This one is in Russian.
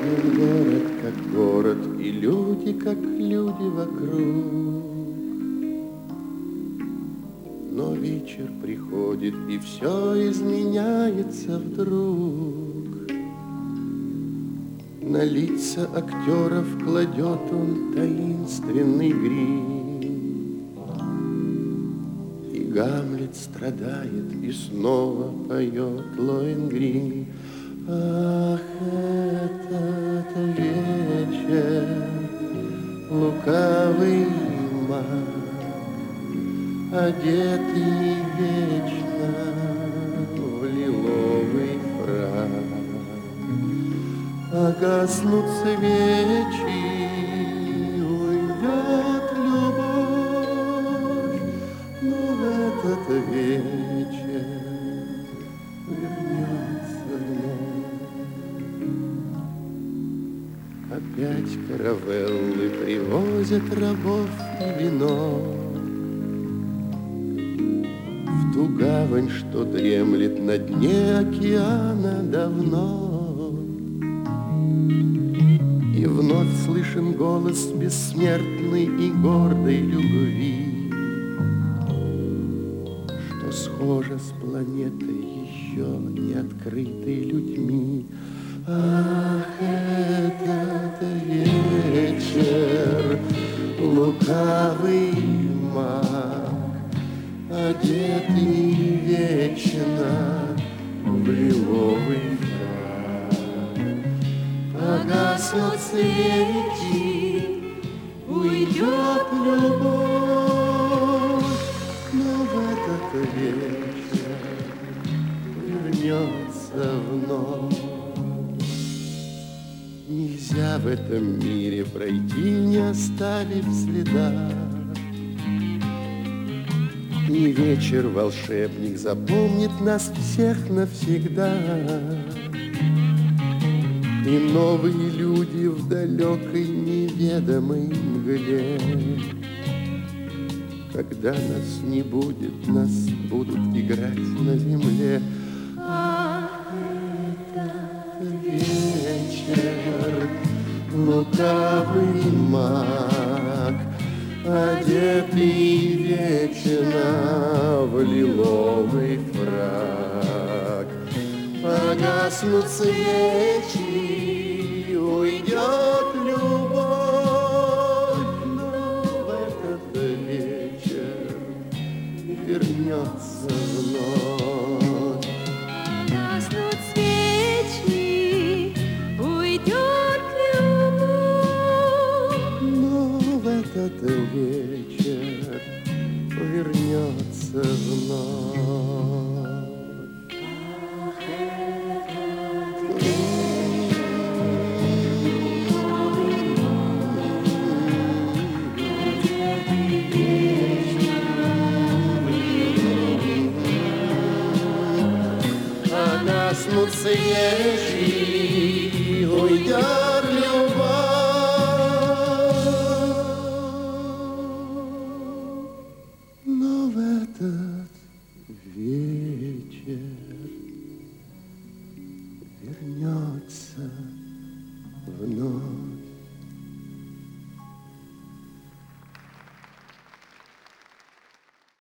Город как город, и люди как люди вокруг. Но вечер приходит, и все изменяется вдруг. На лица актеров кладет он таинственный грим. И Гамлет страдает и снова поет Лоэнгрин. Ах, этот вечер, лукавый маг, одетый вечно в лиловый фрак. Погаснут свечи, уйдет любовь, но в этот вечер вернется вновь. Опять каравеллы привозят рабов и вино в ту гавань, что дремлет на дне океана давно. И вновь слышен голос бессмертной и гордой любви, что схожа с планетой еще не открытой людьми. Ах, этот вечер, лукавый маг, одетый вечно в лиловый фрак. Погаснут свечи, уйдет любовь, но в этот вечер вернется вновь. Нельзя в этом мире пройти, не оставив следа. И вечер волшебник запомнит нас всех навсегда. И новые люди в далекой неведомой мгле. Когда нас не будет, нас будут играть на земле. Ах, этот вечер, лукавый маг, одетый вечно в лиловый фрак. Погаснут свечи, уйдет любовь, но в этот вечер вернется вновь. Погаснут свечи, уйдет любовь, Но в этот вечер вернется вновь. Погаснут свечи, уйдет